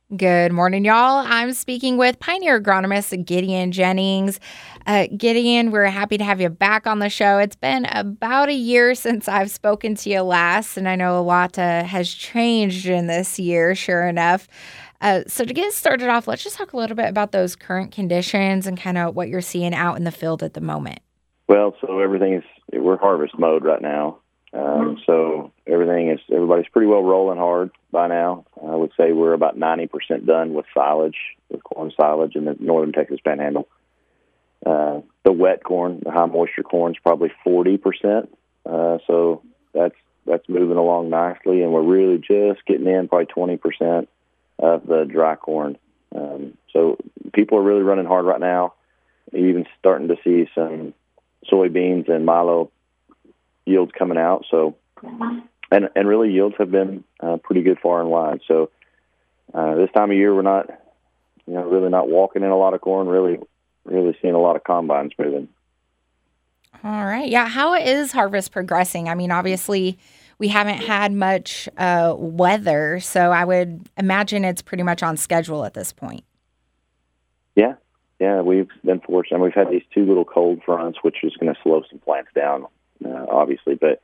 Good morning, y'all. I'm speaking with Pioneer agronomist Gideon Jennings. Gideon, we're happy to have you back on the show. It's been about a year since I've spoken to you last, and I know a lot has changed in this year, sure enough. So to get started off, let's just talk a little bit about those current conditions and kind of what you're seeing out in the field at the moment. Well, so we're harvest mode right now. So everybody's pretty well rolling hard by now. I would say we're about 90% done with corn silage in the northern Texas Panhandle. The wet corn, the high moisture corn, is probably 40%. So that's moving along nicely, and we're really just getting in probably 20% of the dry corn. So people are really running hard right now. You're even starting to see some soybeans and milo yields coming out. So, and really yields have been pretty good far and wide. So this time of year, we're not, really not walking in a lot of corn. Really seeing a lot of combines moving. All right. Yeah. How is harvest progressing? I mean, obviously, we haven't had much weather, so I would imagine it's pretty much on schedule at this point. Yeah, we've been fortunate. We've had these two little cold fronts, which is going to slow some plants down, obviously. But,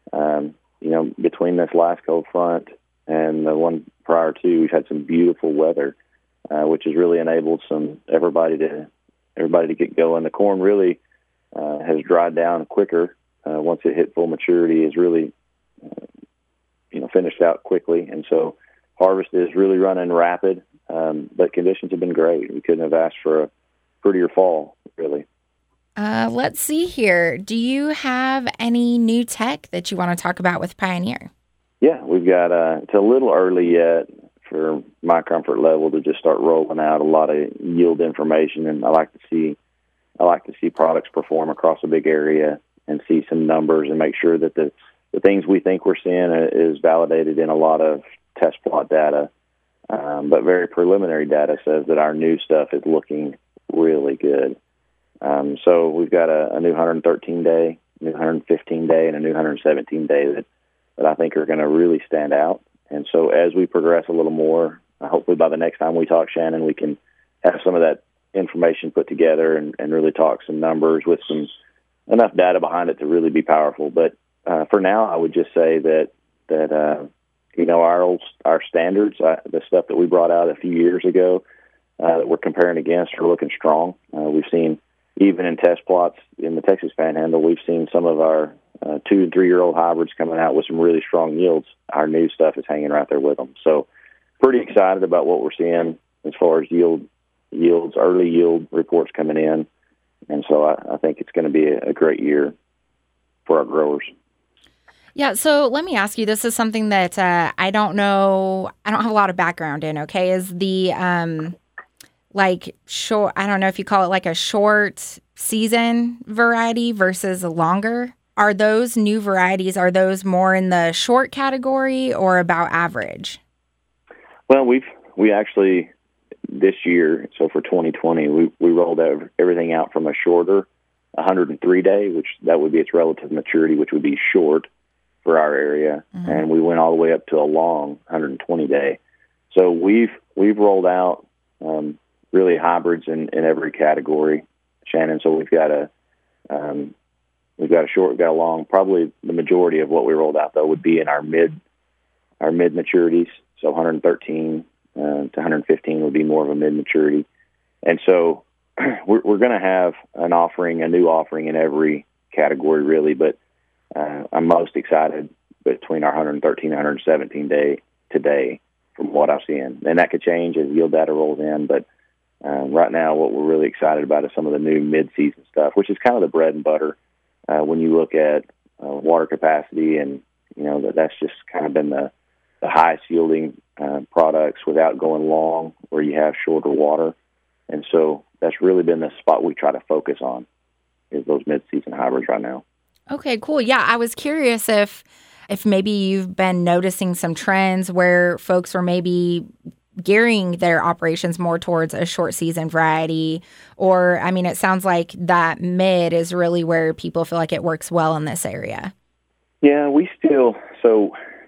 between this last cold front and the one prior to, we've had some beautiful weather, which has really enabled everybody to get going. The corn really has dried down quicker. Once it hit full maturity, is really, finished out quickly. And so harvest is really running rapid, but conditions have been great. We couldn't have asked for a prettier fall, really. Let's see here. Do you have any new tech that you want to talk about with Pioneer? Yeah, we've got, it's a little early yet for my comfort level to just start rolling out a lot of yield information. And I like to see products perform across a big area and see some numbers and make sure that the things we think we're seeing is validated in a lot of test plot data. But very preliminary data says that our new stuff is looking really good. So we've got a new 113-day, new 115-day, and a new 117-day that I think are going to really stand out. And so as we progress a little more, hopefully by the next time we talk, Shannon, we can have some of that information put together and really talk some numbers with enough data behind it to really be powerful. But for now, I would just say that our standards, the stuff that we brought out a few years ago that we're comparing against, are looking strong. We've seen, even in test plots in the Texas Panhandle, we've seen some of our 2- and 3-year-old hybrids coming out with some really strong yields. Our new stuff is hanging right there with them. So pretty excited about what we're seeing as far as yields, early yield reports coming in. And so I think it's going to be a great year for our growers. Yeah, so let me ask you, this is something that I don't know, I don't have a lot of background in, okay? Is the, short, I don't know if you call it like a short season variety versus a longer? Are those new varieties, are those more in the short category or about average? Well, we actually, this year, so for 2020, we rolled everything out from a shorter 103-day, which that would be its relative maturity, which would be short for our area, and we went all the way up to a long 120-day. So we've rolled out really hybrids in every category, Shannon. So we've got a short, we've got a long. Probably the majority of what we rolled out though would be in our mid maturities. So 113 to 115 would be more of a mid maturity, and so we're going to have a new offering in every category, really, but. I'm most excited between our 113 and 117 day today from what I've seen. And that could change as yield data rolls in. But right now, what we're really excited about is some of the new mid-season stuff, which is kind of the bread and butter when you look at water capacity. And, that's just kind of been the highest yielding products without going long, where you have shorter water. And so that's really been the spot we try to focus on, is those mid-season hybrids right now. Okay, cool. Yeah, I was curious if maybe you've been noticing some trends where folks are maybe gearing their operations more towards a short season variety, or, I mean, it sounds like that mid is really where people feel like it works well in this area. Yeah,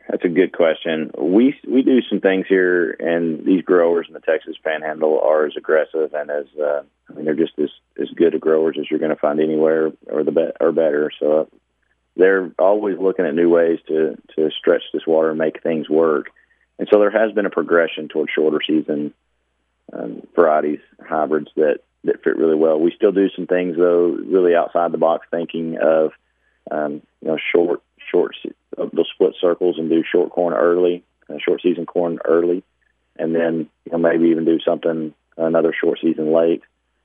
That's a good question. We do some things here, and these growers in the Texas Panhandle are as aggressive and as they're just as good of growers as you're going to find anywhere, or better. So they're always looking at new ways to stretch this water and make things work. And so there has been a progression toward shorter season varieties, hybrids that fit really well. We still do some things though, really outside the box, thinking of short. They'll split circles and do short corn early, short season corn early, and then maybe even do another short season late,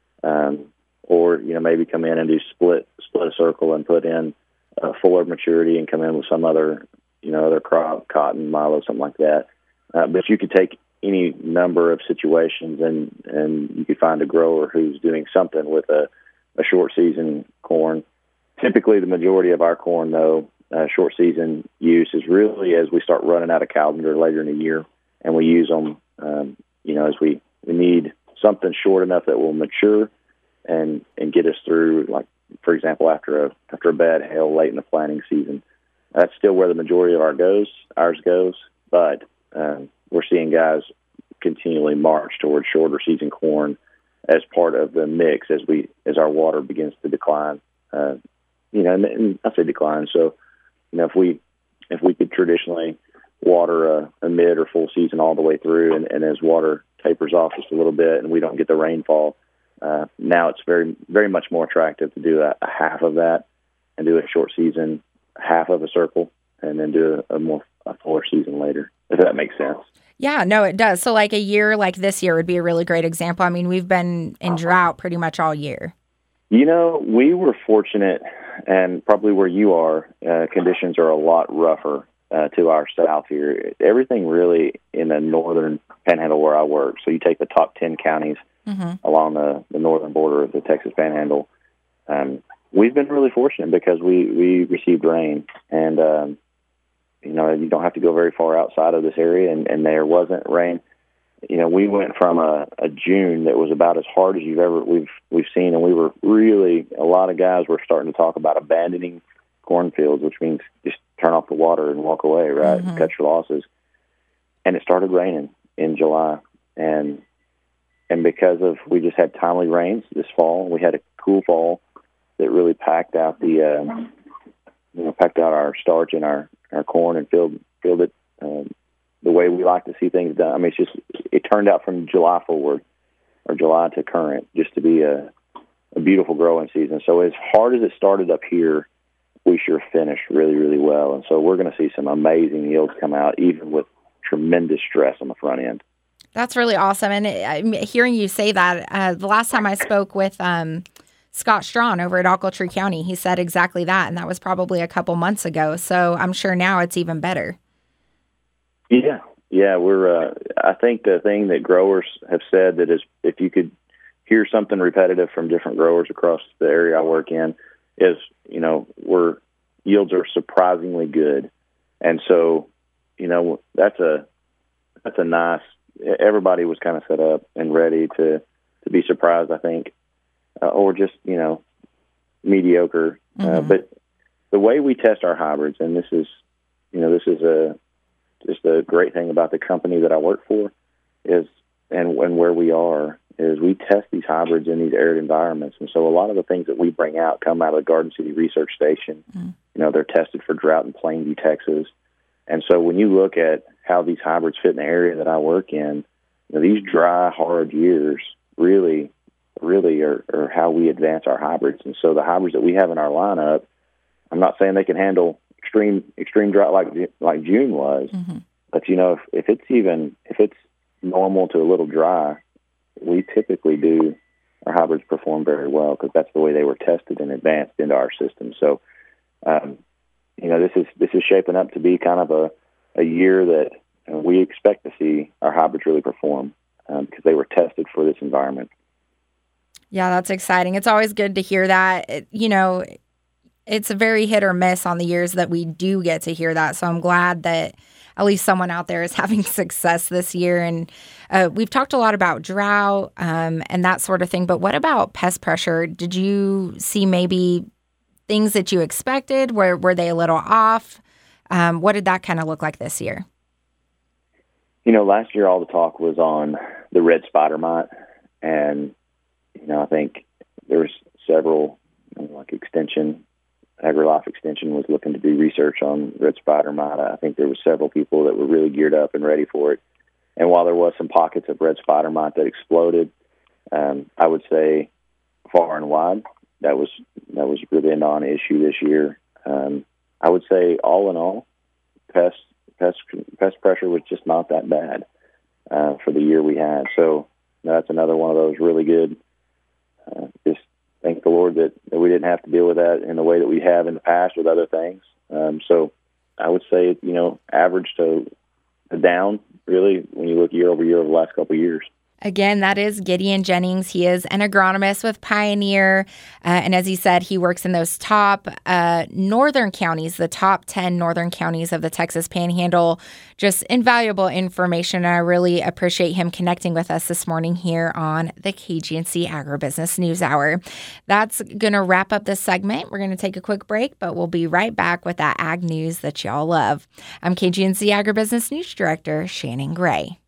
or maybe come in and do split a circle and put in a fuller maturity and come in with some other crop, cotton, milo, something like that. But you could take any number of situations and you could find a grower who's doing something with a short season corn. Typically, the majority of our corn, though, short season use is really as we start running out of calendar later in the year, and we use them, as we need something short enough that will mature and get us through, like, for example, after a bad hail late in the planting season. That's still where the majority of ours goes, but we're seeing guys continually march towards shorter season corn as part of the mix as our water begins to decline. And I say decline, so if we could traditionally water a mid or full season all the way through, and as water tapers off just a little bit and we don't get the rainfall, now it's very, very much more attractive to do a half of that and do a short season, half of a circle, and then do a fuller season later, if that makes sense. Yeah, no, it does. So like a year like this year would be a really great example. I mean, we've been in drought pretty much all year. We were fortunate, and probably where you are, conditions are a lot rougher to our south here. Everything really in the northern Panhandle where I work. So you take the top 10 counties along the northern border of the Texas Panhandle. We've been really fortunate because we received rain, and you don't have to go very far outside of this area, and there wasn't rain. We went from a June that was about as hard as we've seen, and we were really, a lot of guys were starting to talk about abandoning cornfields, which means just turn off the water and walk away, right, and cut your losses. And it started raining in July, and because we just had timely rains this fall, we had a cool fall that really packed out our starch in our corn and filled it the way we like to see things done. I mean, it turned out from July forward, or July to current, just to be a beautiful growing season. So as hard as it started up here, we sure finished really, really well. And so we're going to see some amazing yields come out, even with tremendous stress on the front end. That's really awesome. And I'm hearing you say that, the last time I spoke with Scott Strawn over at Ochiltree County, he said exactly that, and that was probably a couple months ago. So I'm sure now it's even better. Yeah, we're. I think the thing that growers have said that is, if you could hear something repetitive from different growers across the area I work in, is yields are surprisingly good, and so that's a nice. Everybody was kind of set up and ready to be surprised, I think, or just mediocre. But the way we test our hybrids, and this is just a great thing about the company that I work for, is and where we are is we test these hybrids in these arid environments, and so a lot of the things that we bring out come out of the Garden City Research Station. They're tested for drought in Plainview, Texas, and so when you look at how these hybrids fit in the area that I work in, these dry, hard years really are how we advance our hybrids. And so the hybrids that we have in our lineup, I'm not saying they can handle extreme drought like June was, but if it's normal to a little dry, we typically do. Our hybrids perform very well because that's the way they were tested and advanced into our system. So, this is shaping up to be kind of a year that we expect to see our hybrids really perform because they were tested for this environment. Yeah, that's exciting. It's always good to hear that. It's a very hit or miss on the years that we do get to hear that. So I'm glad that at least someone out there is having success this year. And we've talked a lot about drought and that sort of thing. But what about pest pressure? Did you see maybe things that you expected? Were they a little off? What did that kind of look like this year? Last year all the talk was on the red spider mite, and I think there was several, like AgriLife Extension was looking to do research on red spider mite. I think there was several people that were really geared up and ready for it. And while there was some pockets of red spider mite that exploded, I would say far and wide that was really a non-issue this year. I would say all in all, pest pressure was just not that bad for the year we had. So that's another one of those really good. Just thank the Lord that we didn't have to deal with that in the way that we have in the past with other things. So I would say, average to down, really, when you look year over year over the last couple of years. Again, that is Gideon Jennings. He is an agronomist with Pioneer. And as he said, he works in those top northern counties, the top 10 northern counties of the Texas Panhandle. Just invaluable information. I really appreciate him connecting with us this morning here on the KGNC Agribusiness News Hour. That's going to wrap up this segment. We're going to take a quick break, but we'll be right back with that ag news that y'all love. I'm KGNC Agribusiness News Director Shannon Gray.